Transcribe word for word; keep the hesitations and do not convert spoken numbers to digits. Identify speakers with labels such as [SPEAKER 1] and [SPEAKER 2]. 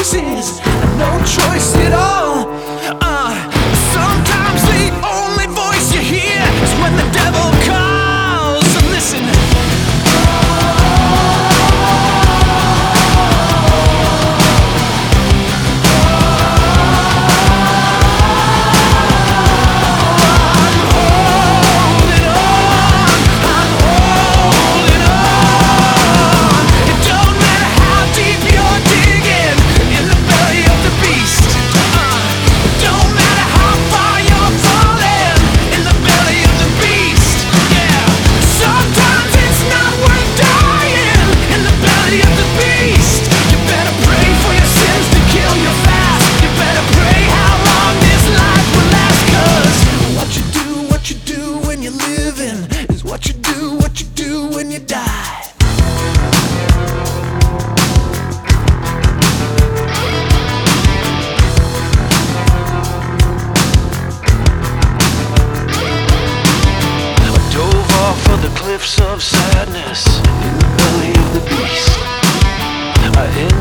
[SPEAKER 1] choices, no choice at all. Uh, sometimes the only voice you hear is when the devil calls. So listen. What you do, what you do when you die. I dove off of the cliffs of sadness in the belly of the beast. I